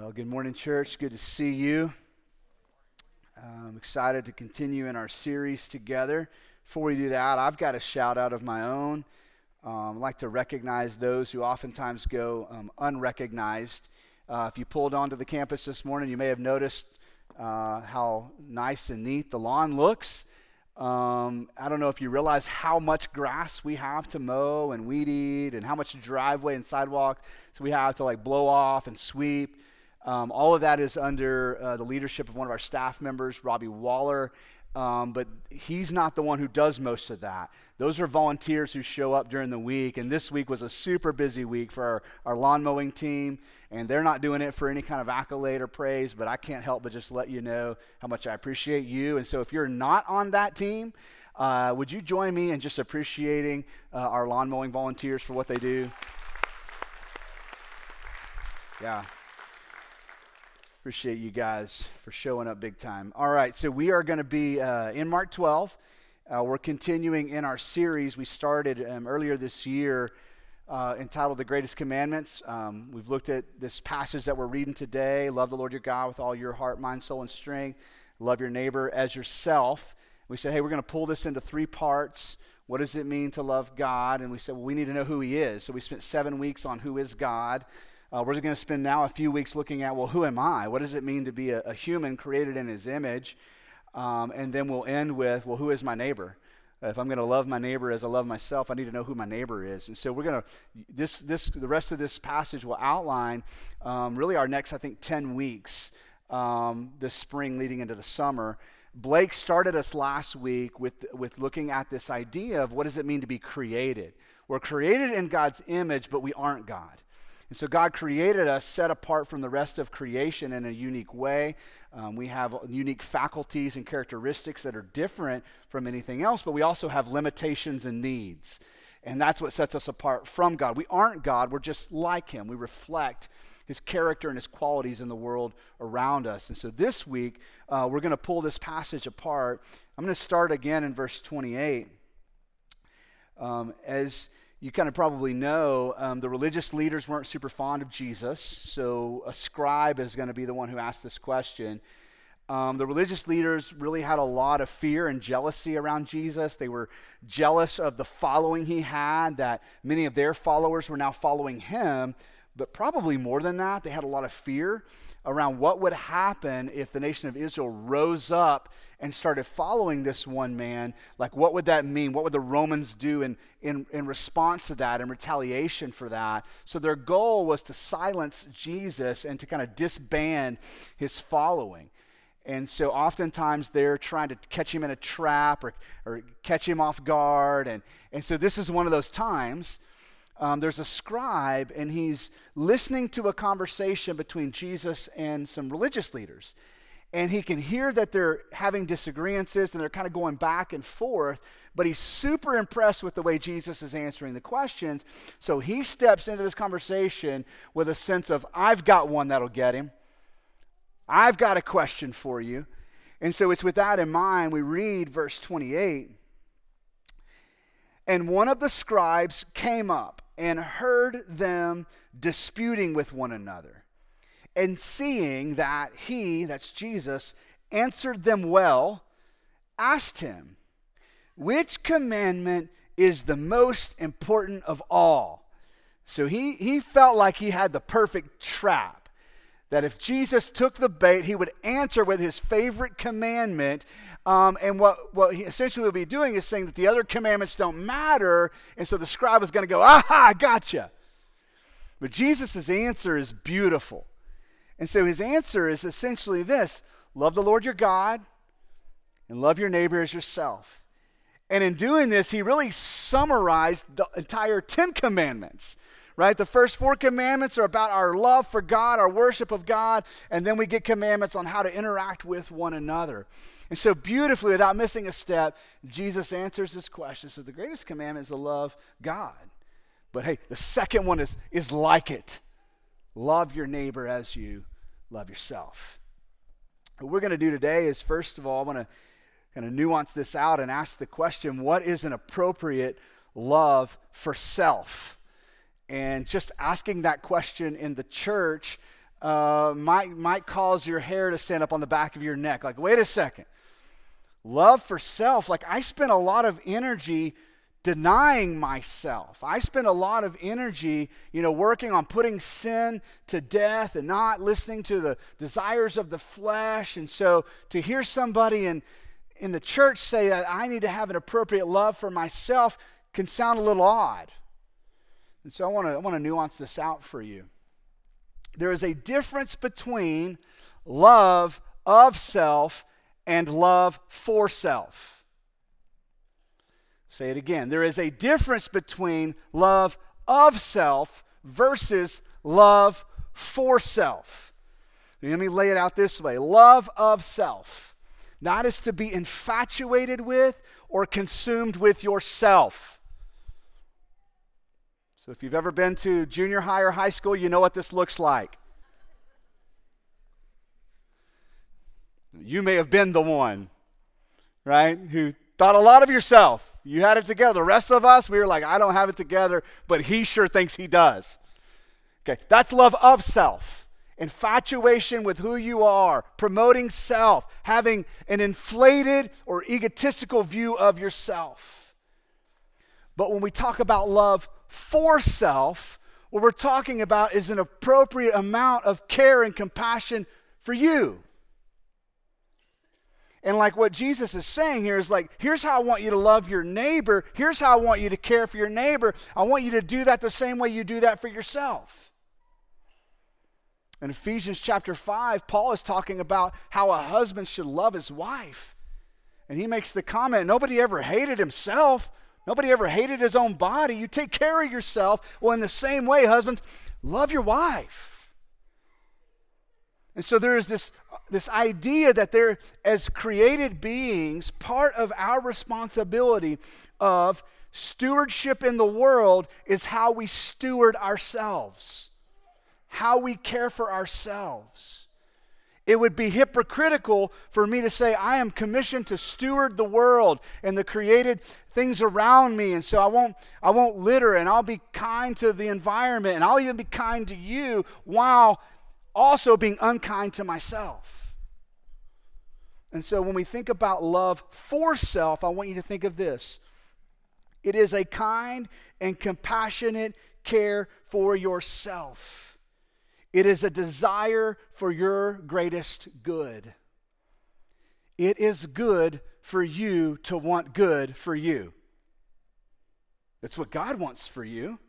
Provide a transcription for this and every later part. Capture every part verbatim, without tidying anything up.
Well, good morning, church. Good to see you. I'm excited to continue in our series together. Before we do that, I've got a shout out of my own. Um, I'd like to recognize those who oftentimes go um, unrecognized. Uh, if you pulled onto the campus this morning, you may have noticed uh, how nice and neat the lawn looks. Um, I don't know if you realize how much grass we have to mow and weed eat and how much driveway and sidewalk so we have to like blow off and sweep. Um, all of that is under uh, the leadership of one of our staff members, Robbie Waller, um, but he's not the one who does most of that. Those are volunteers who show up during the week, and this week was a super busy week for our, our lawn mowing team, and they're not doing it for any kind of accolade or praise, but I can't help but just let you know how much I appreciate you. And so if you're not on that team, uh, would you join me in just appreciating uh, our lawn mowing volunteers for what they do? Yeah. Appreciate you guys for showing up big time. All right, so we are going to be uh, in Mark twelve. Uh, we're continuing in our series we started um, earlier this year uh, entitled The Greatest Commandments. Um, we've looked at this passage that we're reading today. Love the Lord your God with all your heart, mind, soul, and strength. Love your neighbor as yourself. We said, hey, we're going to pull this into three parts. What does it mean to love God? And we said, well, we need to know who he is. So we spent seven weeks on who is God. Uh, we're going to spend now a few weeks looking at, well, who am I? What does it mean to be a, a human created in his image? Um, and then we'll end with, well, who is my neighbor? Uh, if I'm going to love my neighbor as I love myself, I need to know who my neighbor is. And so we're going to, this, this, the rest of this passage will outline um, really our next, I think, ten weeks um, this spring leading into the summer. Blake started us last week with, with looking at this idea of what does it mean to be created? We're created in God's image, but we aren't God. And so God created us set apart from the rest of creation in a unique way. Um, we have unique faculties and characteristics that are different from anything else, but we also have limitations and needs. And that's what sets us apart from God. We aren't God, we're just like him. We reflect his character and his qualities in the world around us. And so this week, uh, we're going to pull this passage apart. I'm going to start again in verse twenty-eight. Um, as you kind of probably know, um, the religious leaders weren't super fond of Jesus, so a scribe is going to be the one who asked this question. Um, the religious leaders really had a lot of fear and jealousy around Jesus. They were jealous of the following he had, that many of their followers were now following him, but probably more than that, they had a lot of fear around what would happen if the nation of Israel rose up and started following this one man. Like, what would that mean? What would the Romans do in, in, in response to that, in retaliation for that? So their goal was to silence Jesus and to kind of disband his following. And so oftentimes they're trying to catch him in a trap or, or catch him off guard. And, and so this is one of those times. Um, there's a scribe, and he's listening to a conversation between Jesus and some religious leaders. And he can hear that they're having disagreements, and they're kind of going back and forth, but he's super impressed with the way Jesus is answering the questions. So he steps into this conversation with a sense of, I've got one that'll get him. I've got a question for you. And so it's with that in mind, we read verse twenty-eight. And one of the scribes came up and heard them disputing with one another. And seeing that he, that's Jesus, answered them well, asked him, which commandment is the most important of all? So he, he felt like he had the perfect trap. That if Jesus took the bait, he would answer with his favorite commandment. Um, and what, what he essentially would be doing is saying that the other commandments don't matter. And so the scribe was going to go, aha, I gotcha. But Jesus' answer is beautiful. And so his answer is essentially this: love the Lord your God and love your neighbor as yourself. And in doing this, he really summarized the entire Ten Commandments. Right? The first four commandments are about our love for God, our worship of God, and then we get commandments on how to interact with one another. And so beautifully, without missing a step, Jesus answers this question. So the greatest commandment is to love God. But hey, the second one is, is like it. Love your neighbor as you love yourself. What we're going to do today is, first of all, I want to kind of nuance this out and ask the question, what is an appropriate love for self? And just asking that question in the church uh, might, might cause your hair to stand up on the back of your neck. Like, wait a second. Love for self, like I spend a lot of energy denying myself. I spend a lot of energy, you know, working on putting sin to death and not listening to the desires of the flesh. And so to hear somebody in, in the church say that I need to have an appropriate love for myself can sound a little odd. And so I want to I want to nuance this out for you. There is a difference between love of self and love for self. Say it again. There is a difference between love of self versus love for self. Let me lay it out this way. Love of self. That is to be infatuated with or consumed with yourself. So if you've ever been to junior high or high school, you know what this looks like. You may have been the one, right, who thought a lot of yourself. You had it together. The rest of us, we were like, I don't have it together, but he sure thinks he does. Okay, that's love of self. Infatuation with who you are, promoting self, having an inflated or egotistical view of yourself. But when we talk about love for self, what we're talking about is an appropriate amount of care and compassion for you. And like what Jesus is saying here is like, here's how I want you to love your neighbor. Here's how I want you to care for your neighbor. I want you to do that the same way you do that for yourself. In Ephesians chapter five, Paul is talking about how a husband should love his wife. And he makes the comment, nobody ever hated himself. Nobody ever hated his own body. You take care of yourself. Well, in the same way, husbands, love your wife. And so there is this, this idea that there, as created beings, part of our responsibility of stewardship in the world is how we steward ourselves, how we care for ourselves. It would be hypocritical for me to say I am commissioned to steward the world and the created things around me, and so I won't, I won't litter, and I'll be kind to the environment, and I'll even be kind to you, while also being unkind to myself. And so when we think about love for self, I want you to think of this. It is a kind and compassionate care for yourself. It is a desire for your greatest good. It is good for you to want good for you. It's what God wants for you.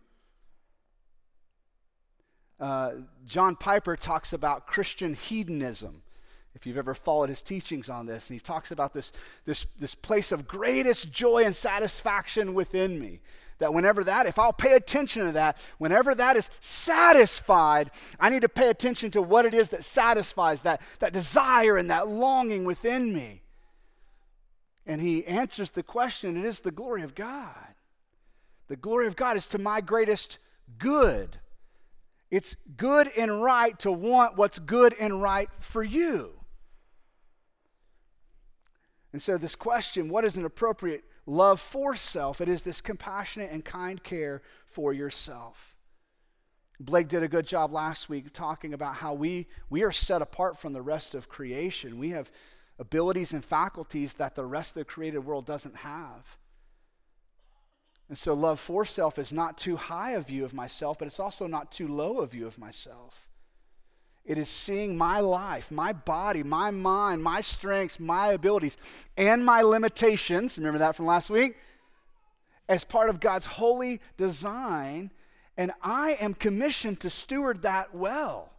Uh, John Piper talks about Christian hedonism, if you've ever followed his teachings on this. And he talks about this, this, this place of greatest joy and satisfaction within me. That whenever that, if I'll pay attention to that, whenever that is satisfied, I need to pay attention to what it is that satisfies that, that desire and that longing within me. And he answers the question, it is the glory of God. The glory of God is to my greatest good. It's good and right to want what's good and right for you. And so this question, what is an appropriate love for self? It is this compassionate and kind care for yourself. Blake did a good job last week talking about how we, we are set apart from the rest of creation. We have abilities and faculties that the rest of the created world doesn't have. And so love for self is not too high a view of myself, but it's also not too low a view of myself. It is seeing my life, my body, my mind, my strengths, my abilities, and my limitations, remember that from last week, as part of God's holy design, and I am commissioned to steward that well.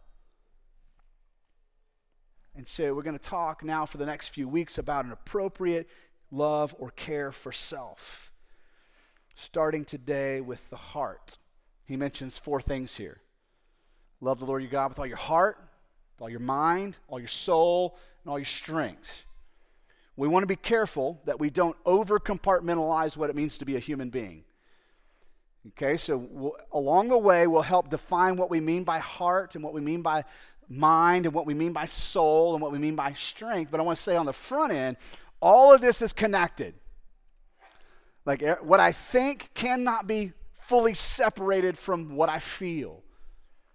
And so we're going to talk now for the next few weeks about an appropriate love or care for self. Starting today with the heart. He mentions four things here. Love the Lord your God with all your heart, with all your mind, all your soul, and all your strength. We want to be careful that we don't over-compartmentalize what it means to be a human being. Okay, so we'll, along the way, we'll help define what we mean by heart and what we mean by mind and what we mean by soul and what we mean by strength. But I want to say on the front end, all of this is connected. Like what I think cannot be fully separated from what I feel.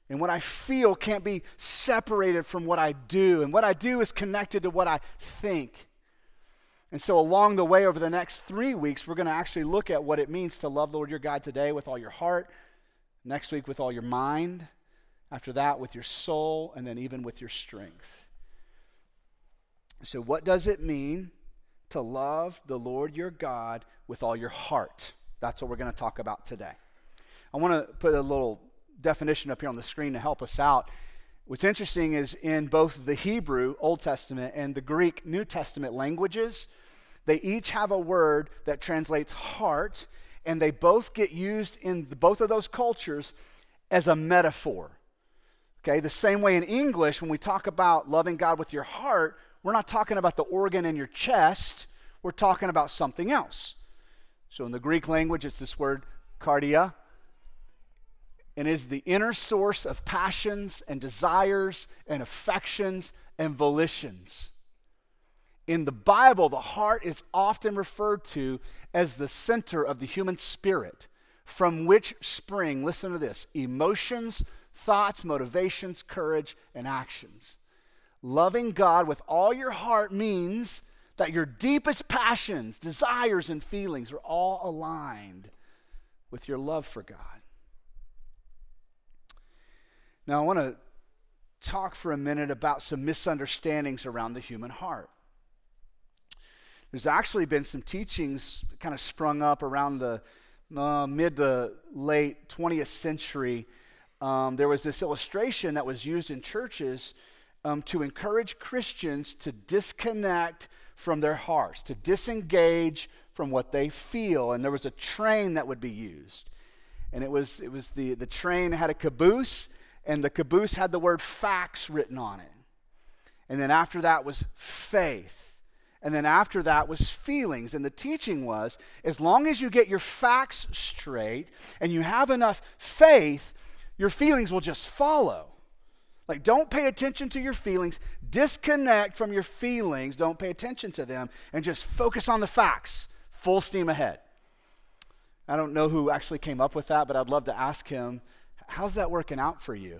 And what I feel can't be separated from what I do. And what I do is connected to what I think. And so along the way over the next three weeks, we're going to actually look at what it means to love the Lord your God today with all your heart, next week with all your mind, after that with your soul, and then even with your strength. So what does it mean to love the Lord your God with all your heart? That's what we're going to talk about today. I want to put a little definition up here on the screen to help us out. What's interesting is in both the Hebrew, Old Testament, and the Greek, New Testament languages, they each have a word that translates heart, and they both get used in the, both of those cultures as a metaphor. Okay, the same way in English, when we talk about loving God with your heart, we're not talking about the organ in your chest, we're talking about something else. So in the Greek language, it's this word cardia, and is the inner source of passions and desires and affections and volitions. In the Bible, the heart is often referred to as the center of the human spirit, from which spring, listen to this, emotions, thoughts, motivations, courage, and actions. Loving God with all your heart means that your deepest passions, desires, and feelings are all aligned with your love for God. Now, I want to talk for a minute about some misunderstandings around the human heart. There's actually been some teachings that kind of sprung up around the uh, mid to late twentieth century. Um, there was this illustration that was used in churches um, to encourage Christians to disconnect from their hearts, to disengage from what they feel. And there was a train that would be used. And it was, it was the, the train had a caboose, and the caboose had the word facts written on it. And then after that was faith. And then after that was feelings. And the teaching was, as long as you get your facts straight and you have enough faith, your feelings will just follow. Like, don't pay attention to your feelings. Disconnect from your feelings. Don't pay attention to them. And just focus on the facts. Full steam ahead. I don't know who actually came up with that, but I'd love to ask him, how's that working out for you?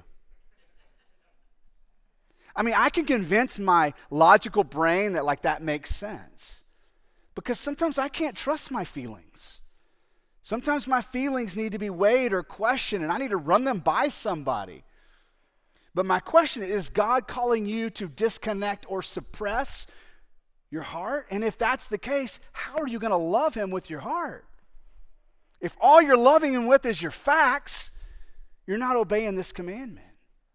I mean, I can convince my logical brain that, like, that makes sense. Because sometimes I can't trust my feelings. Sometimes my feelings need to be weighed or questioned, and I need to run them by somebody. But my question is, is God calling you to disconnect or suppress your heart? And if that's the case, how are you going to love him with your heart? If all you're loving him with is your facts, you're not obeying this commandment.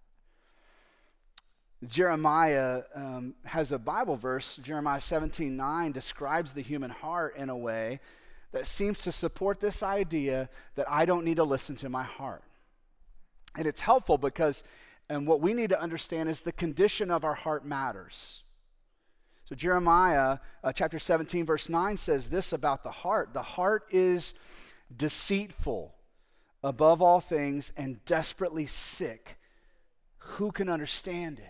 Jeremiah um, has a Bible verse, Jeremiah seventeen nine, describes the human heart in a way that seems to support this idea that I don't need to listen to my heart. And it's helpful because and what we need to understand is the condition of our heart matters. So Jeremiah uh, chapter seventeen verse nine says this about the heart. The heart is deceitful above all things and desperately sick. Who can understand it?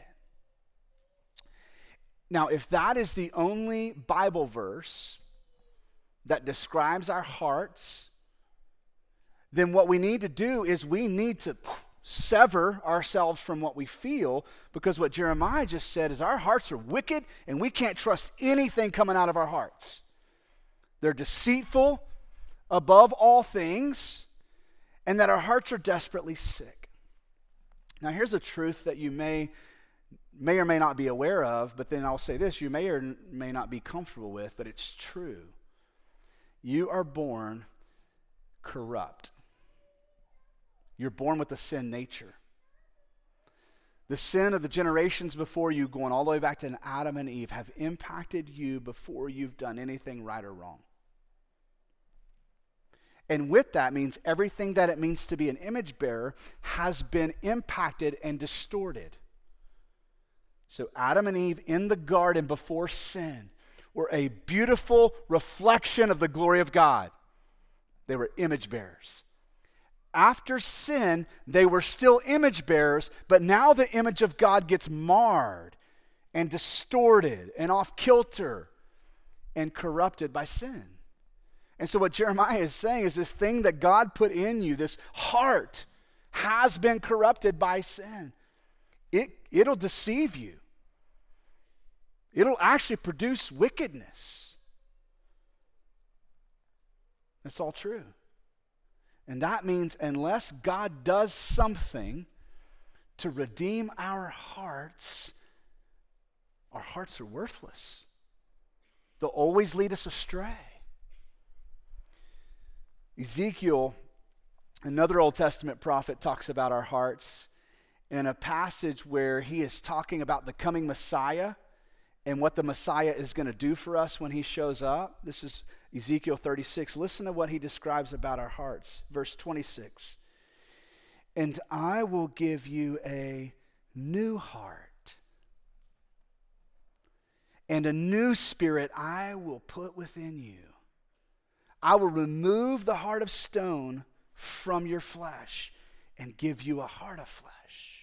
Now, if that is the only Bible verse that describes our hearts, then what we need to do is we need to sever ourselves from what we feel, because what Jeremiah just said is our hearts are wicked and we can't trust anything coming out of our hearts. They're deceitful above all things, and that our hearts are desperately sick. Now, here's a truth that you may may or may not be aware of, but then I'll say this, you may or may not be comfortable with, but it's true. You are born corrupt. You're born with a sin nature. The sin of the generations before you, going all the way back to Adam and Eve, have impacted you before you've done anything right or wrong. And with that means everything that it means to be an image bearer has been impacted and distorted. So Adam and Eve in the garden before sin were a beautiful reflection of the glory of God. They were image bearers. After sin, they were still image bearers, but now the image of God gets marred and distorted and off kilter and corrupted by sin. And so what Jeremiah is saying is this thing that God put in you, this heart, has been corrupted by sin. It, it'll deceive you. It'll actually produce wickedness. That's all true. And that means unless God does something to redeem our hearts, our hearts are worthless. They'll always lead us astray. Ezekiel, another Old Testament prophet, talks about our hearts in a passage where he is talking about the coming Messiah and what the Messiah is going to do for us when he shows up. This is Ezekiel thirty-six. Listen to what he describes about our hearts. Verse twenty-six. And I will give you a new heart, and a new spirit I will put within you. I will remove the heart of stone from your flesh and give you a heart of flesh.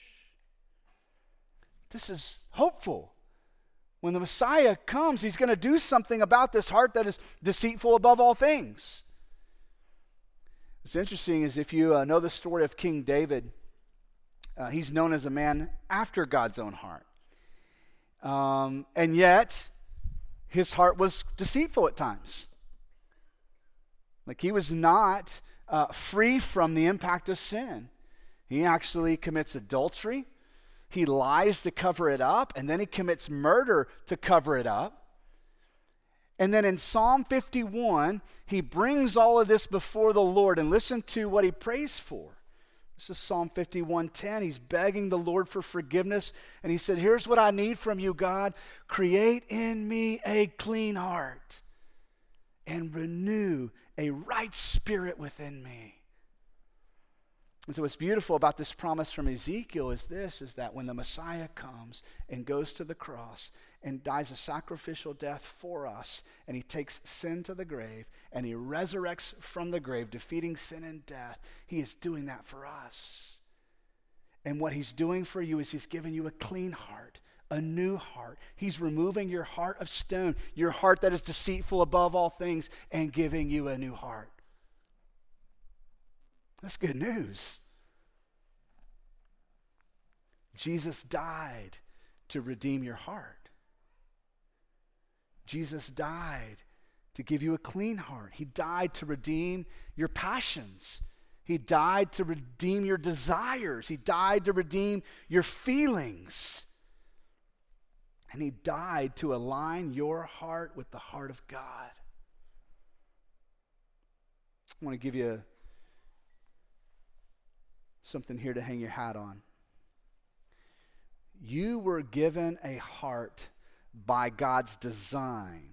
This is hopeful. When the Messiah comes, he's going to do something about this heart that is deceitful above all things. What's interesting is if you uh, know the story of King David, uh, he's known as a man after God's own heart. Um, and yet, his heart was deceitful at times. Like he was not uh, free from the impact of sin. He actually commits adultery. He lies to cover it up, and then he commits murder to cover it up. And then in Psalm fifty-one, he brings all of this before the Lord, and listen to what he prays for. This is Psalm fifty-one ten. He's begging the Lord for forgiveness, and he said, here's what I need from you, God. Create in me a clean heart and renew a right spirit within me. And so what's beautiful about this promise from Ezekiel is this, is that when the Messiah comes and goes to the cross and dies a sacrificial death for us, and he takes sin to the grave, and he resurrects from the grave, defeating sin and death, he is doing that for us. And what he's doing for you is he's giving you a clean heart, a new heart. He's removing your heart of stone, your heart that is deceitful above all things, and giving you a new heart. That's good news. Jesus died to redeem your heart. Jesus died to give you a clean heart. He died to redeem your passions. He died to redeem your desires. He died to redeem your feelings. And he died to align your heart with the heart of God. I want to give you something here to hang your hat on. You were given a heart by God's design.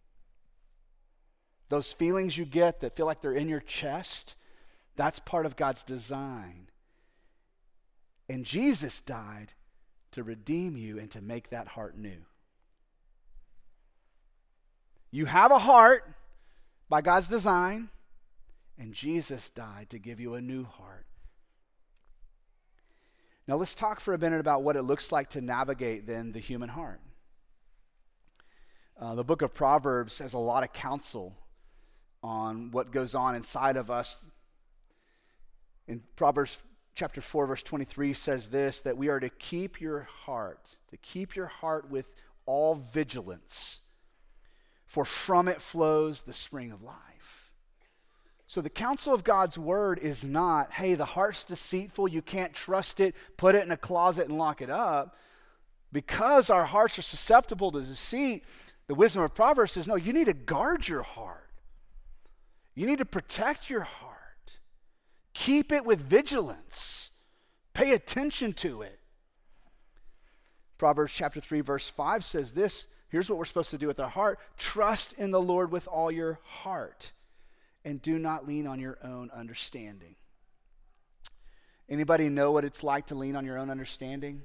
Those feelings you get that feel like they're in your chest, that's part of God's design. And Jesus died to redeem you and to make that heart new. You have a heart by God's design, and Jesus died to give you a new heart. Now let's talk for a minute about what it looks like to navigate then the human heart. Uh, the book of Proverbs has a lot of counsel on what goes on inside of us. In Proverbs chapter four, verse twenty-three says this, that we are to keep your heart, to keep your heart with all vigilance, for from it flows the spring of life. So the counsel of God's word is not, hey, the heart's deceitful, you can't trust it, put it in a closet and lock it up. Because our hearts are susceptible to deceit, the wisdom of Proverbs says, no, you need to guard your heart. You need to protect your heart. Keep it with vigilance. Pay attention to it. Proverbs chapter three, verse five says this, here's what we're supposed to do with our heart. Trust in the Lord with all your heart, and do not lean on your own understanding. Anybody know what it's like to lean on your own understanding?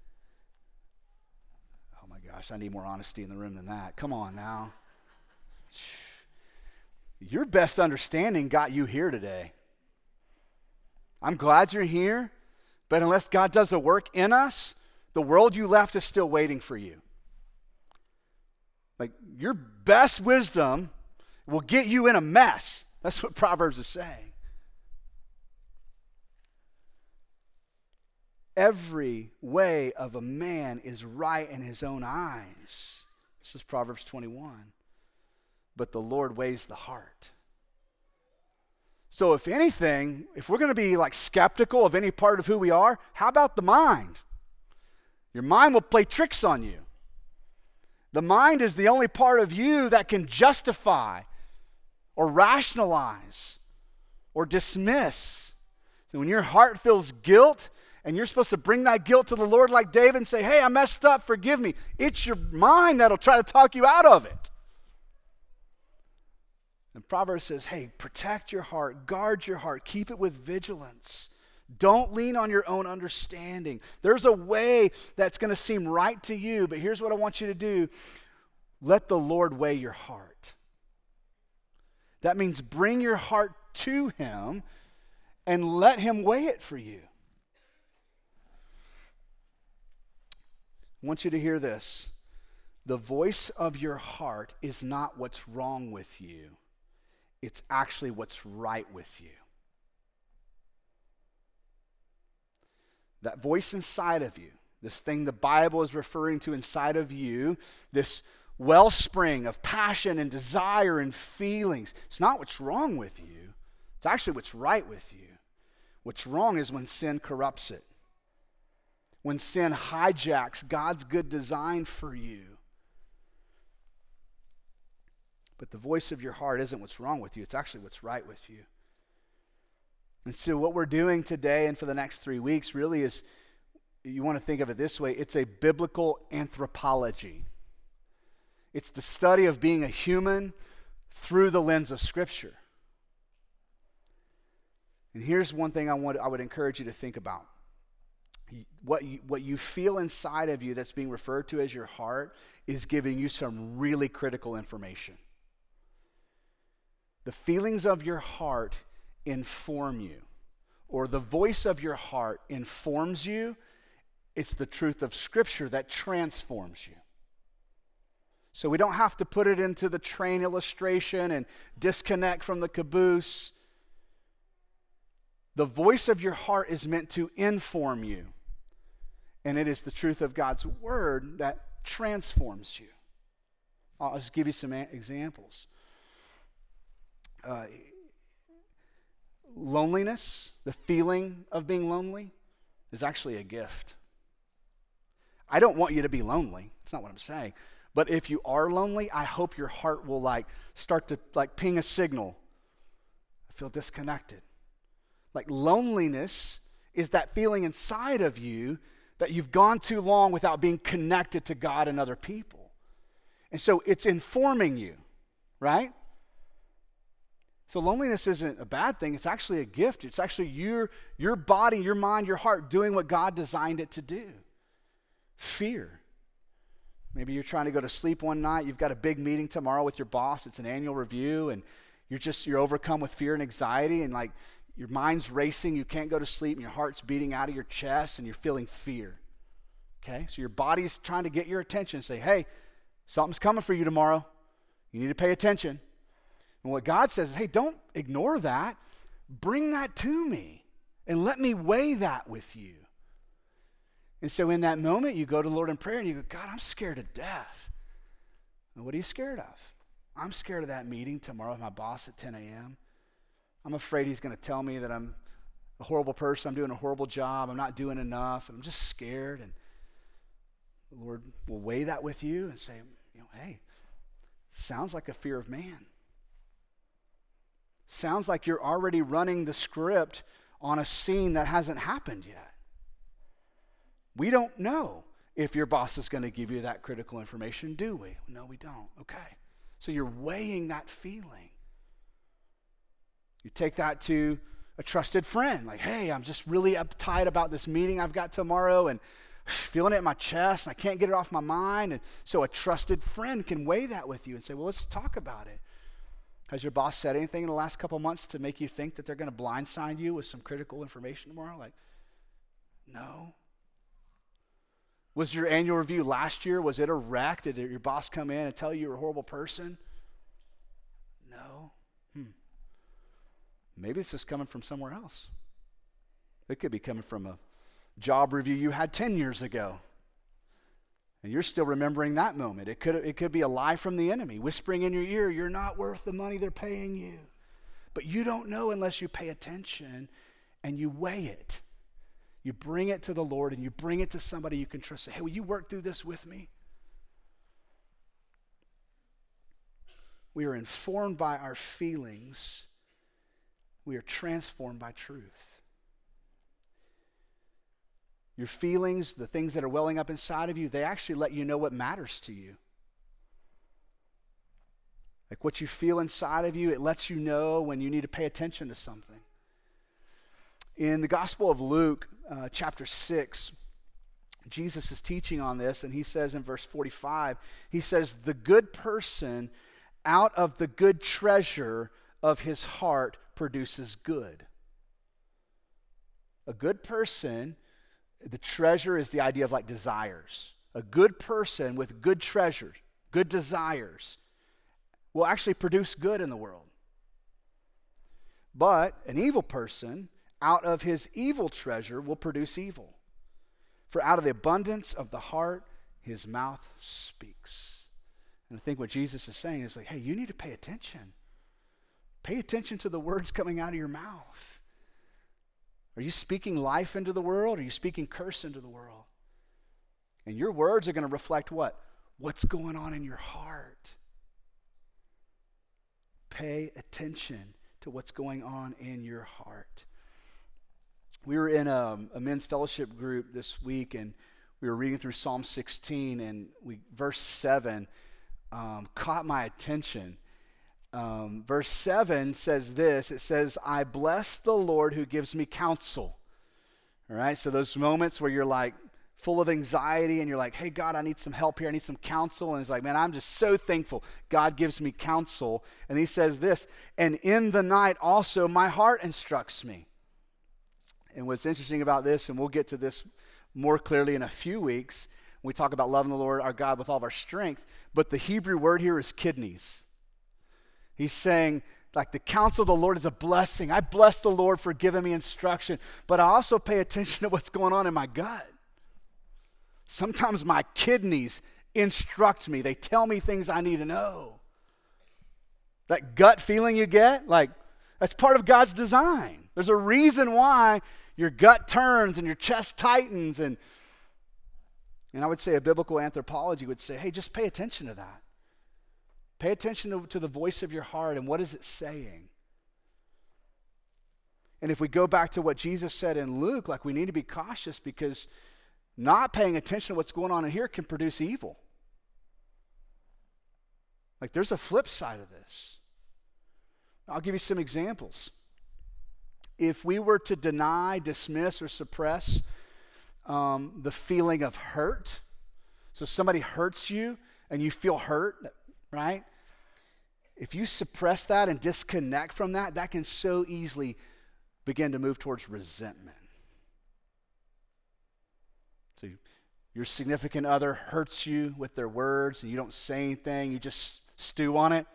Oh my gosh, I need more honesty in the room than that. Come on now. Your best understanding got you here today. I'm glad you're here, but unless God does a work in us, the world you left is still waiting for you. Like your best wisdom will get you in a mess. That's what Proverbs is saying. Every way of a man is right in his own eyes. This is Proverbs twenty-one. But the Lord weighs the heart. So if anything, if we're going to be like skeptical of any part of who we are, how about the mind? Your mind will play tricks on you. The mind is the only part of you that can justify or rationalize or dismiss. So when your heart feels guilt and you're supposed to bring that guilt to the Lord like David and say, hey, I messed up, forgive me. It's your mind that'll try to talk you out of it. And Proverbs says, hey, protect your heart, guard your heart, keep it with vigilance. Don't lean on your own understanding. There's a way that's going to seem right to you, but here's what I want you to do. Let the Lord weigh your heart. That means bring your heart to him and let him weigh it for you. I want you to hear this. The voice of your heart is not what's wrong with you. It's actually what's right with you. That voice inside of you, this thing the Bible is referring to inside of you, this wellspring of passion and desire and feelings, it's not what's wrong with you. It's actually what's right with you. What's wrong is when sin corrupts it. When sin hijacks God's good design for you. But the voice of your heart isn't what's wrong with you. It's actually what's right with you. And so what we're doing today and for the next three weeks really is, you want to think of it this way, it's a biblical anthropology. It's the study of being a human through the lens of Scripture. And here's one thing I want, I would encourage you to think about. What you, what you feel inside of you that's being referred to as your heart is giving you some really critical information. The feelings of your heart inform you, or the voice of your heart informs you. It's the truth of Scripture that transforms you. So we don't have to put it into the train illustration and disconnect from the caboose. The voice of your heart is meant to inform you. And it is the truth of God's word that transforms you. I'll just give you some examples. Uh, loneliness, the feeling of being lonely, is actually a gift. I don't want you to be lonely. That's not what I'm saying. But if you are lonely, I hope your heart will like start to like ping a signal. I feel disconnected. Like loneliness is that feeling inside of you that you've gone too long without being connected to God and other people. And so it's informing you, right? So loneliness isn't a bad thing. It's actually a gift. It's actually your, your body, your mind, your heart doing what God designed it to do. Fear. Maybe you're trying to go to sleep one night. You've got a big meeting tomorrow with your boss. It's an annual review, and you're just, you're overcome with fear and anxiety, and like your mind's racing. You can't go to sleep, and your heart's beating out of your chest, and you're feeling fear. Okay? So your body's trying to get your attention and say, hey, something's coming for you tomorrow. You need to pay attention. And what God says is, hey, don't ignore that. Bring that to me and let me weigh that with you. And so in that moment, you go to the Lord in prayer and you go, God, I'm scared to death. And what are you scared of? I'm scared of that meeting tomorrow with my boss at ten a.m. I'm afraid he's going to tell me that I'm a horrible person, I'm doing a horrible job, I'm not doing enough, and I'm just scared. And the Lord will weigh that with you and say, you know, hey, sounds like a fear of man. Sounds like you're already running the script on a scene that hasn't happened yet. We don't know if your boss is going to give you that critical information, do we? No, we don't. Okay. So you're weighing that feeling. You take that to a trusted friend. Like, hey, I'm just really uptight about this meeting I've got tomorrow and feeling it in my chest and I can't get it off my mind. And so a trusted friend can weigh that with you and say, well, let's talk about it. Has your boss said anything in the last couple months to make you think that they're going to blindside you with some critical information tomorrow? Like, no. Was your annual review last year, was it a wreck? Did your boss come in and tell you you're a horrible person? No. Hmm. Maybe it's just coming from somewhere else. It could be coming from a job review you had ten years ago. And you're still remembering that moment. It could, it could be a lie from the enemy, whispering in your ear, you're not worth the money they're paying you. But you don't know unless you pay attention and you weigh it. You bring it to the Lord and you bring it to somebody you can trust. Say, hey, will you work through this with me? We are informed by our feelings. We are transformed by truth. Your feelings, the things that are welling up inside of you, they actually let you know what matters to you. Like what you feel inside of you, it lets you know when you need to pay attention to something. In the Gospel of Luke, uh, chapter six, Jesus is teaching on this, and he says in verse forty-five, he says, the good person out of the good treasure of his heart produces good. A good person, the treasure is the idea of like desires. A good person with good treasures, good desires, will actually produce good in the world. But an evil person, out of his evil treasure, will produce evil. For out of the abundance of the heart, his mouth speaks. And I think what Jesus is saying is like, hey, you need to pay attention. Pay attention to the words coming out of your mouth. Are you speaking life into the world? Or are you speaking curse into the world? And your words are going to reflect what? What's going on in your heart. Pay attention to what's going on in your heart. We were in a, a men's fellowship group this week, and we were reading through Psalm sixteen, and we verse seven um, caught my attention. Um, verse seven says this, it says, I bless the Lord who gives me counsel. All right, so those moments where you're like full of anxiety and you're like, hey, God, I need some help here. I need some counsel. And it's like, man, I'm just so thankful. God gives me counsel. And he says this, and in the night also my heart instructs me. And what's interesting about this, and we'll get to this more clearly in a few weeks, when we talk about loving the Lord our God with all of our strength, but the Hebrew word here is kidneys. He's saying, like, the counsel of the Lord is a blessing. I bless the Lord for giving me instruction, but I also pay attention to what's going on in my gut. Sometimes my kidneys instruct me. They tell me things I need to know. That gut feeling you get, like, that's part of God's design. There's a reason why your gut turns and your chest tightens. And, and I would say a biblical anthropology would say, hey, just pay attention to that. Pay attention to, to the voice of your heart and what is it saying. And if we go back to what Jesus said in Luke, like, we need to be cautious because not paying attention to what's going on in here can produce evil. Like, there's a flip side of this. I'll give you some examples. If we were to deny, dismiss, or suppress um, the feeling of hurt, so somebody hurts you and you feel hurt, right? If you suppress that and disconnect from that, that can so easily begin to move towards resentment. So your significant other hurts you with their words and you don't say anything, you just stew on it.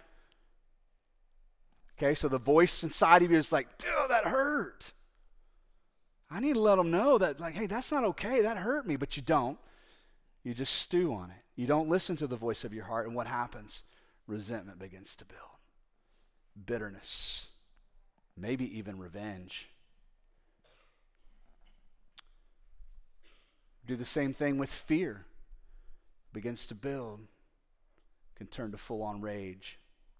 Okay, so the voice inside of you is like, dude, that hurt. I need to let them know that, like, hey, that's not okay. That hurt me, but you don't. You just stew on it. You don't listen to the voice of your heart, and what happens? Resentment begins to build. Bitterness. Maybe even revenge. Do the same thing with fear. Begins to build. Can turn to full-on rage.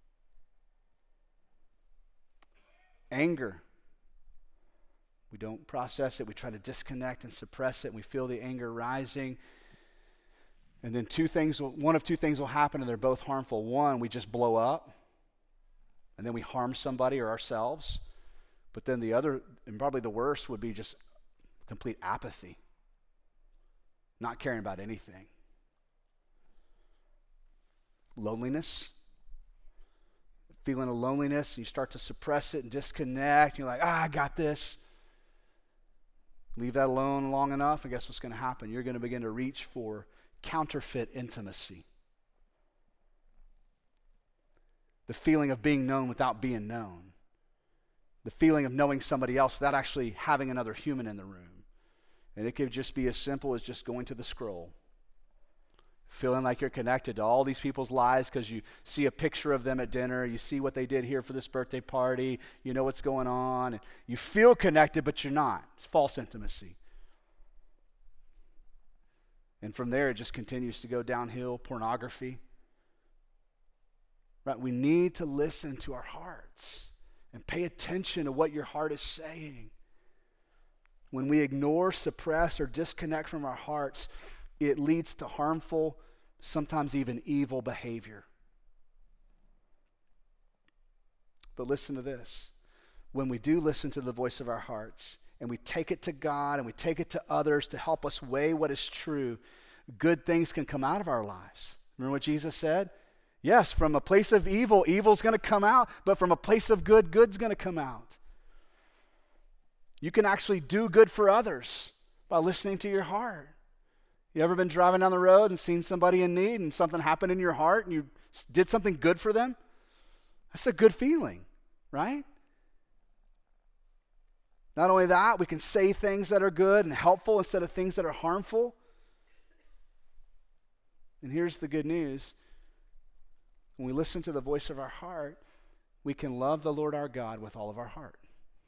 Anger. We don't process it. We try to disconnect and suppress it, and we feel the anger rising. And then two things, one of two things will happen, and they're both harmful. One, we just blow up, and then we harm somebody or ourselves. But then the other, and probably the worst, would be just complete apathy, not caring about anything. Loneliness, feeling of loneliness, and you start to suppress it and disconnect. You're like, ah, I got this. Leave that alone long enough, and guess what's going to happen? You're going to begin to reach for counterfeit intimacy. The feeling of being known without being known. The feeling of knowing somebody else without actually having another human in the room. And it could just be as simple as just going to the scroll, feeling like you're connected to all these people's lives because you see a picture of them at dinner, you see what they did here for this birthday party, you know what's going on, and you feel connected, but you're not. It's false intimacy. And from there, it just continues to go downhill, pornography. Right? We need to listen to our hearts and pay attention to what your heart is saying. When we ignore, suppress, or disconnect from our hearts, it leads to harmful, sometimes even evil behavior. But listen to this. When we do listen to the voice of our hearts, and we take it to God, and we take it to others to help us weigh what is true, good things can come out of our lives. Remember what Jesus said? Yes, from a place of evil, evil's going to come out, but from a place of good, good's going to come out. You can actually do good for others by listening to your heart. You ever been driving down the road and seen somebody in need and something happened in your heart and you did something good for them? That's a good feeling, right? Not only that, we can say things that are good and helpful instead of things that are harmful. And here's the good news. When we listen to the voice of our heart, we can love the Lord our God with all of our heart.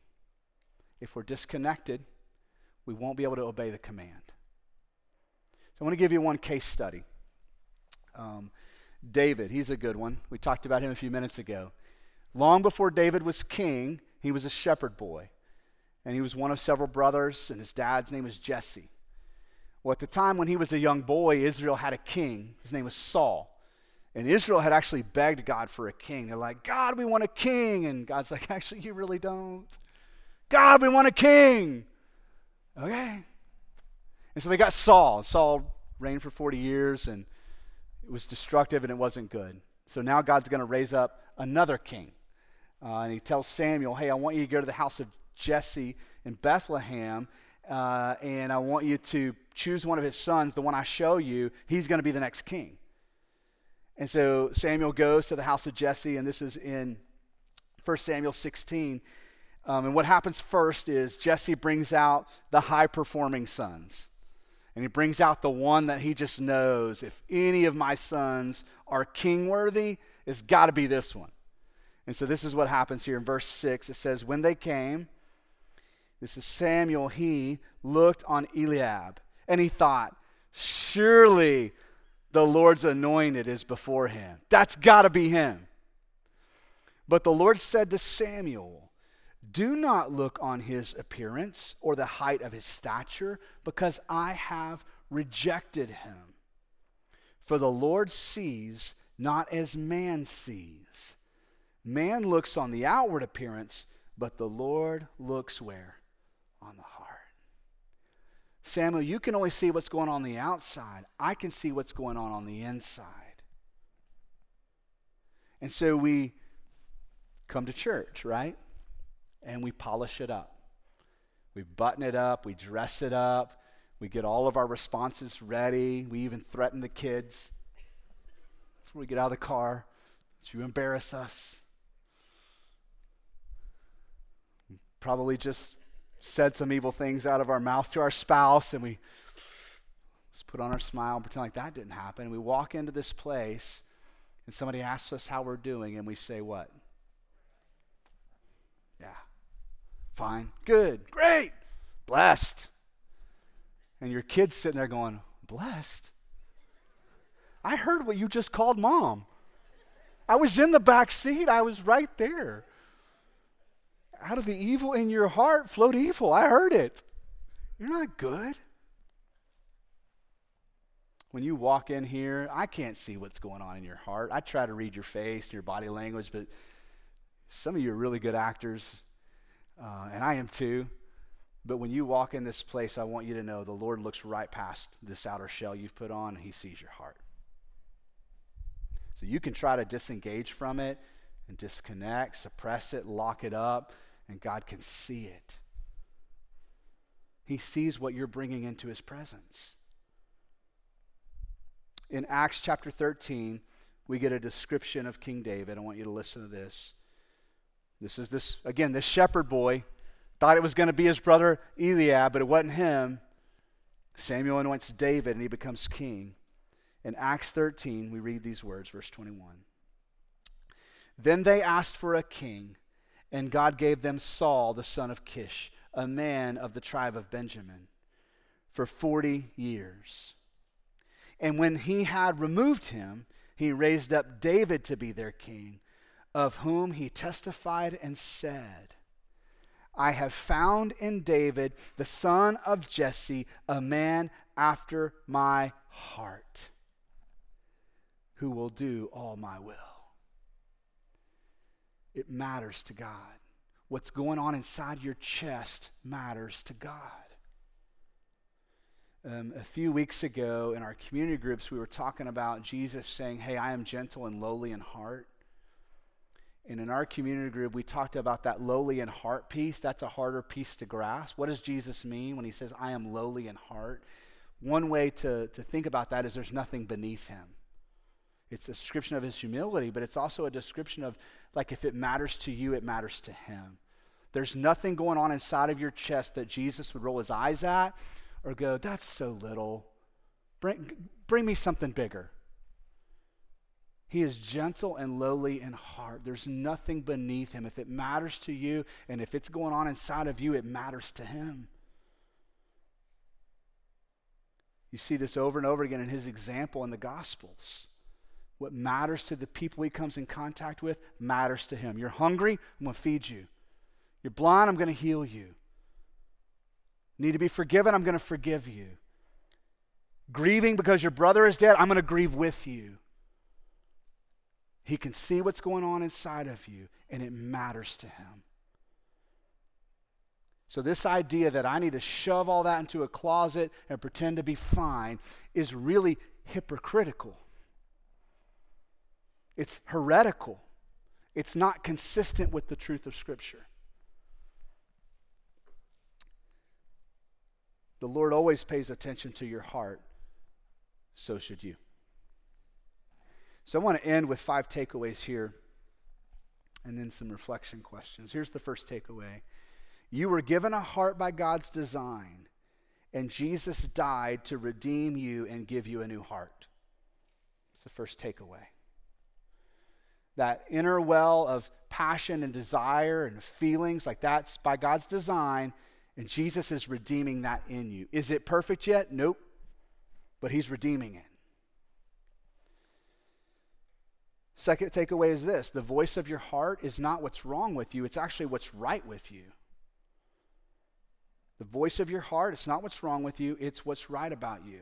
If we're disconnected, we won't be able to obey the command. So I want to give you one case study. Um, David, he's a good one. We talked about him a few minutes ago. Long before David was king, he was a shepherd boy. And he was one of several brothers, and his dad's name was Jesse. Well, at the time when he was a young boy, Israel had a king. His name was Saul. And Israel had actually begged God for a king. They're like, God, we want a king. And God's like, actually, you really don't. God, we want a king. Okay. And so they got Saul. Saul reigned for forty years, and it was destructive, and it wasn't good. So now God's going to raise up another king. Uh, and he tells Samuel, hey, I want you to go to the house of Jesse in Bethlehem, uh, and I want you to choose one of his sons, the one I show you. He's going to be the next king. And so Samuel goes to the house of Jesse, and this is in First Samuel sixteen. Um, and what happens first is Jesse brings out the high-performing sons. And he brings out the one that he just knows, if any of my sons are king-worthy, it's got to be this one. And so this is what happens here in verse six. It says, when they came, this is Samuel, he looked on Eliab, and he thought, surely the Lord's anointed is before him. That's got to be him. But the Lord said to Samuel, do not look on his appearance or the height of his stature, because I have rejected him. For the Lord sees not as man sees. Man looks on the outward appearance, but the Lord looks where? On the heart. Samuel, you can only see what's going on on the outside. I can see what's going on on the inside. And so we come to church, right? And we polish it up. We button it up. We dress it up. We get all of our responses ready. We even threaten the kids before we get out of the car. You embarrass us. We probably just said some evil things out of our mouth to our spouse, and we just put on our smile and pretend like that didn't happen. And we walk into this place, and somebody asks us how we're doing, and we say what? Yeah. Fine. Good. Great. Blessed. And your kid's sitting there going, blessed? I heard what you just called mom. I was in the back seat. I was right there. Out of the evil in your heart flowed evil. I heard it. You're not good. When you walk in here, I can't see what's going on in your heart. I try to read your face and your body language, but some of you are really good actors. Uh, and I am too. But when you walk in this place, I want you to know the Lord looks right past this outer shell you've put on, and he sees your heart. So you can try to disengage from it and disconnect, suppress it, lock it up, and God can see it. He sees what you're bringing into his presence. In Acts chapter thirteen, we get a description of King David. I want you to listen to this. This is this, again, this shepherd boy thought it was going to be his brother Eliab, but it wasn't him. Samuel anoints David and he becomes king. In Acts thirteen, we read these words, verse twenty-one. Then they asked for a king, and God gave them Saul, the son of Kish, a man of the tribe of Benjamin, for forty years. And when he had removed him, he raised up David to be their king, of whom he testified and said, I have found in David, the son of Jesse, a man after my heart, who will do all my will. It matters to God. What's going on inside your chest matters to God. Um, a few weeks ago in our community groups, we were talking about Jesus saying, hey, I am gentle and lowly in heart. And in our community group, we talked about that lowly in heart piece. That's a harder piece to grasp. What does Jesus mean when he says, I am lowly in heart? One way to, to think about that is there's nothing beneath him. It's a description of his humility, but it's also a description of, like, if it matters to you, it matters to him. There's nothing going on inside of your chest that Jesus would roll his eyes at or go, that's so little. Bring, bring me something bigger. He is gentle and lowly in heart. There's nothing beneath him. If it matters to you and if it's going on inside of you, it matters to him. You see this over and over again in his example in the Gospels. What matters to the people he comes in contact with matters to him. You're hungry, I'm going to feed you. You're blind, I'm going to heal you. Need to be forgiven, I'm going to forgive you. Grieving because your brother is dead, I'm going to grieve with you. He can see what's going on inside of you, and it matters to him. So this idea that I need to shove all that into a closet and pretend to be fine is really hypocritical. It's heretical. It's not consistent with the truth of Scripture. The Lord always pays attention to your heart. So should you. So I want to end with five takeaways here and then some reflection questions. Here's the first takeaway. You were given a heart by God's design, and Jesus died to redeem you and give you a new heart. It's the first takeaway. That inner well of passion and desire and feelings, like that's by God's design, and Jesus is redeeming that in you. Is it perfect yet? Nope. But he's redeeming it. Second takeaway is this. The voice of your heart is not what's wrong with you. It's actually what's right with you. The voice of your heart, it's not what's wrong with you. It's what's right about you.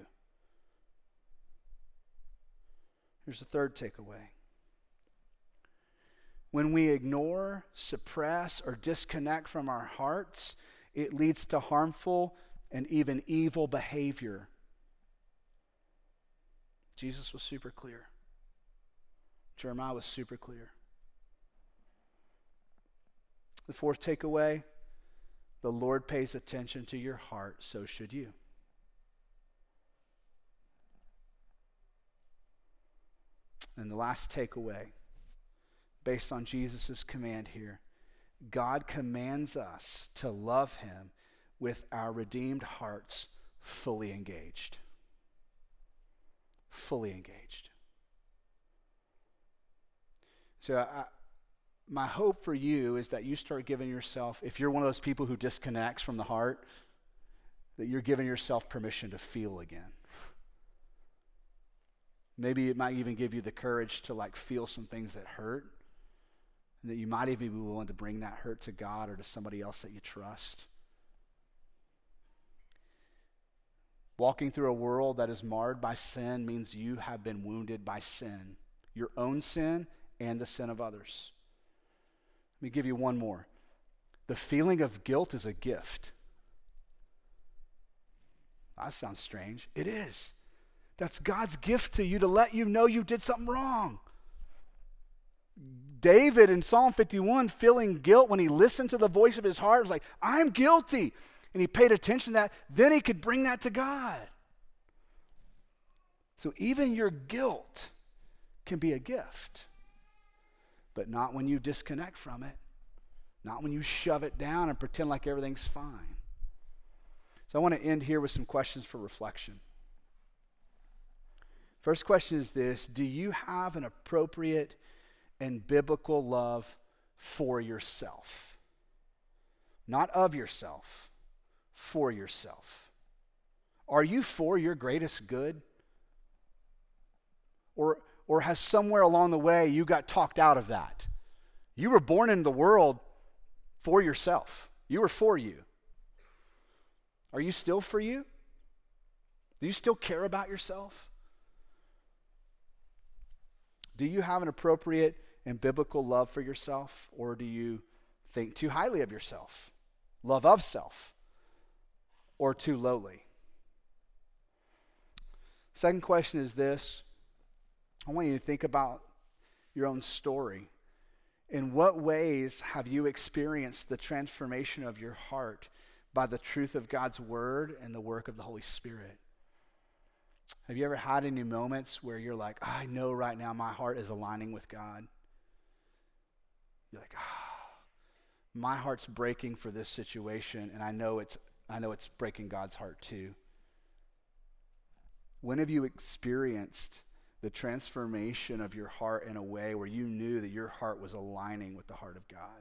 Here's the third takeaway. When we ignore, suppress, or disconnect from our hearts, it leads to harmful and even evil behavior. Jesus was super clear. Jeremiah was super clear. The fourth takeaway, the Lord pays attention to your heart, so should you. And the last takeaway, based on Jesus' command here, God commands us to love him with our redeemed hearts fully engaged. Fully engaged. So I, my hope for you is that you start giving yourself, if you're one of those people who disconnects from the heart, that you're giving yourself permission to feel again. Maybe it might even give you the courage to like feel some things that hurt, and that you might even be willing to bring that hurt to God or to somebody else that you trust. Walking through a world that is marred by sin means you have been wounded by sin, your own sin and the sin of others. Let me give you one more. The feeling of guilt is a gift. That sounds strange. It is. That's God's gift to you to let you know you did something wrong. David in Psalm fifty-one, feeling guilt when he listened to the voice of his heart, was like, I'm guilty. And he paid attention to that. Then he could bring that to God. So even your guilt can be a gift. But not when you disconnect from it. Not when you shove it down and pretend like everything's fine. So I want to end here with some questions for reflection. First question is this: do you have an appropriate and biblical love for yourself? Not of yourself, for yourself. Are you for your greatest good? Or, or has somewhere along the way you got talked out of that? You were born into the world for yourself. You were for you. Are you still for you? Do you still care about yourself? Do you have an appropriate and biblical love for yourself, or do you think too highly of yourself, love of self, or too lowly? Second question is this: I want you to think about your own story. In what ways have you experienced the transformation of your heart by the truth of God's word and the work of the Holy Spirit? Have you ever had any moments where you're like, I know right now my heart is aligning with God? You're like, ah, my heart's breaking for this situation, and I know it's I know it's breaking God's heart too. When have you experienced the transformation of your heart in a way where you knew that your heart was aligning with the heart of God?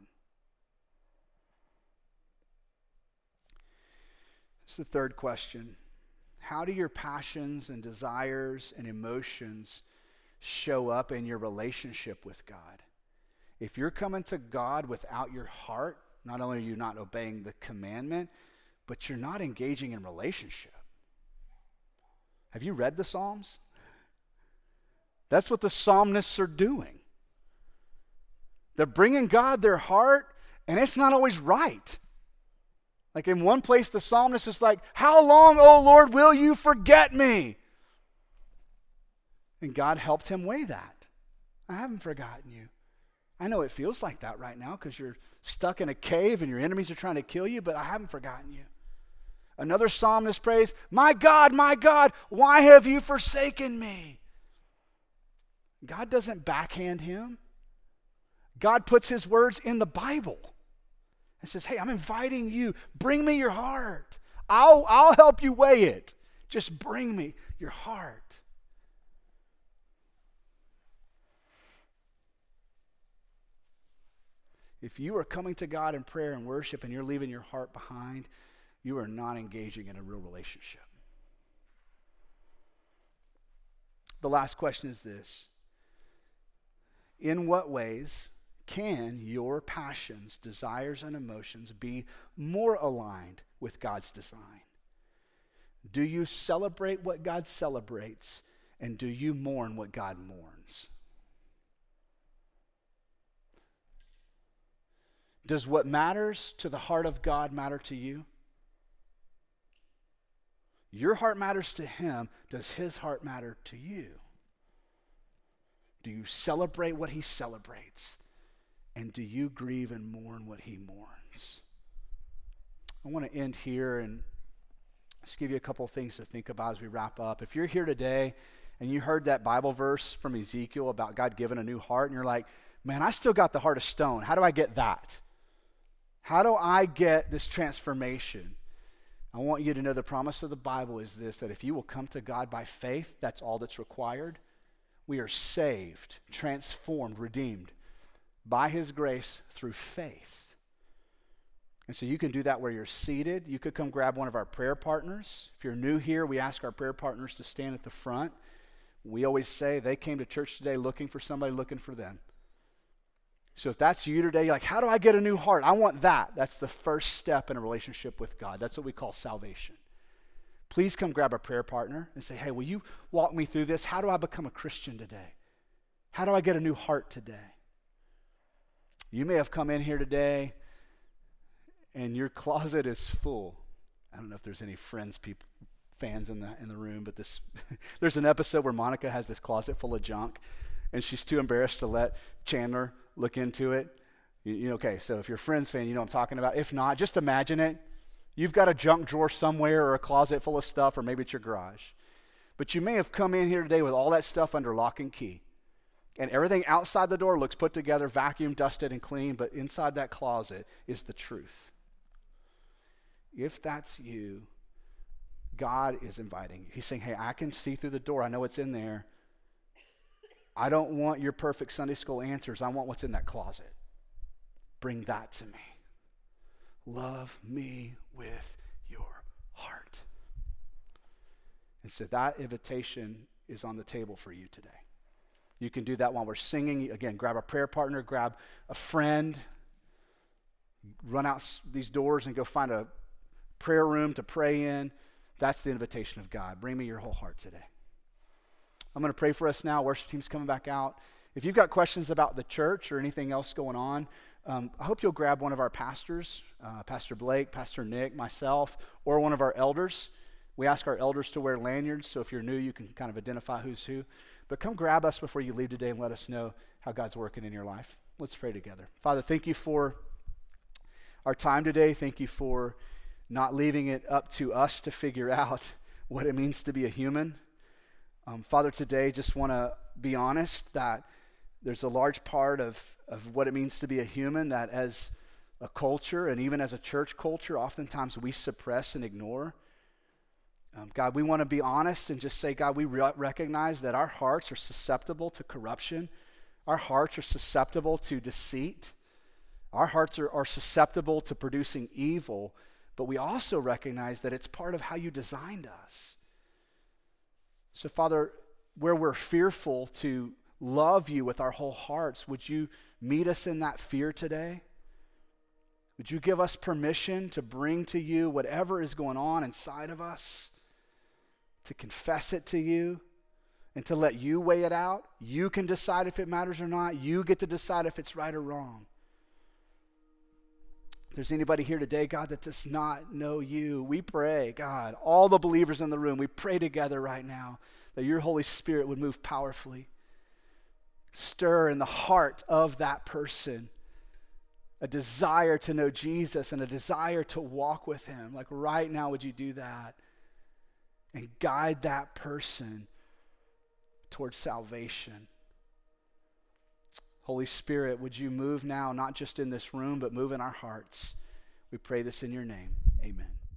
This is the third question. How do your passions and desires and emotions show up in your relationship with God? If you're coming to God without your heart, not only are you not obeying the commandment, but you're not engaging in relationship. Have you read the Psalms? That's what the psalmists are doing. They're bringing God their heart, and it's not always right. Like in one place, the psalmist is like, how long, O Lord, will you forget me? And God helped him weigh that. I haven't forgotten you. I know it feels like that right now because you're stuck in a cave and your enemies are trying to kill you, but I haven't forgotten you. Another psalmist prays, my God, my God, why have you forsaken me? God doesn't backhand him. God puts his words in the Bible and says, hey, I'm inviting you. Bring me your heart. I'll, I'll help you weigh it. Just bring me your heart. If you are coming to God in prayer and worship and you're leaving your heart behind, you are not engaging in a real relationship. The last question is this: in what ways can your passions, desires, and emotions be more aligned with God's design? Do you celebrate what God celebrates, and do you mourn what God mourns? Does what matters to the heart of God matter to you? Your heart matters to him. Does his heart matter to you? Do you celebrate what he celebrates? And do you grieve and mourn what he mourns? I want to end here and just give you a couple of things to think about as we wrap up. If you're here today and you heard that Bible verse from Ezekiel about God giving a new heart, and you're like, man, I still got the heart of stone. How do I get that? How do I get this transformation? I want you to know the promise of the Bible is this, that if you will come to God by faith, that's all that's required. We are saved, transformed, redeemed by his grace through faith. And so you can do that where you're seated. You could come grab one of our prayer partners. If you're new here, we ask our prayer partners to stand at the front. We always say they came to church today looking for somebody looking for them. So if that's you today, you're like, how do I get a new heart? I want that. That's the first step in a relationship with God. That's what we call salvation. Please come grab a prayer partner and say, hey, will you walk me through this? How do I become a Christian today? How do I get a new heart today? You may have come in here today and your closet is full. I don't know if there's any Friends people, fans in the in the room, but this there's an episode where Monica has this closet full of junk and she's too embarrassed to let Chandler look into it. You, you know, okay, so if you're a Friends fan, you know what I'm talking about. If not, just imagine it. You've got a junk drawer somewhere or a closet full of stuff, or maybe it's your garage. But you may have come in here today with all that stuff under lock and key. And everything outside the door looks put together, vacuumed, dusted, and clean, but inside that closet is the truth. If that's you, God is inviting you. He's saying, hey, I can see through the door. I know what's in there. I don't want your perfect Sunday school answers. I want what's in that closet. Bring that to me. Love me with your heart. And so that invitation is on the table for you today. You can do that while we're singing. Again, grab a prayer partner, grab a friend, run out these doors and go find a prayer room to pray in. That's the invitation of God. Bring me your whole heart today. I'm going to pray for us now. Worship team's coming back out. If you've got questions about the church or anything else going on, um, I hope you'll grab one of our pastors, uh, Pastor Blake, Pastor Nick, myself, or one of our elders. We ask our elders to wear lanyards, so if you're new, you can kind of identify who's who. But come grab us before you leave today and let us know how God's working in your life. Let's pray together. Father, thank you for our time today. Thank you for not leaving it up to us to figure out what it means to be a human. Um, Father, today just want to be honest that there's a large part of, of what it means to be a human that as a culture and even as a church culture, oftentimes we suppress and ignore. Um, God, we want to be honest and just say, God, we re- recognize that our hearts are susceptible to corruption. Our hearts are susceptible to deceit. Our hearts are, are susceptible to producing evil, but we also recognize that it's part of how you designed us. So, Father, where we're fearful to love you with our whole hearts, would you meet us in that fear today? Would you give us permission to bring to you whatever is going on inside of us, to confess it to you, and to let you weigh it out? You can decide if it matters or not. You get to decide if it's right or wrong. If there's anybody here today, God, that does not know you, we pray, God, all the believers in the room, we pray together right now that your Holy Spirit would move powerfully. Stir in the heart of that person a desire to know Jesus and a desire to walk with him. Like right now, would you do that? And guide that person towards salvation. Holy Spirit, would you move now, not just in this room, but move in our hearts. We pray this in your name. Amen.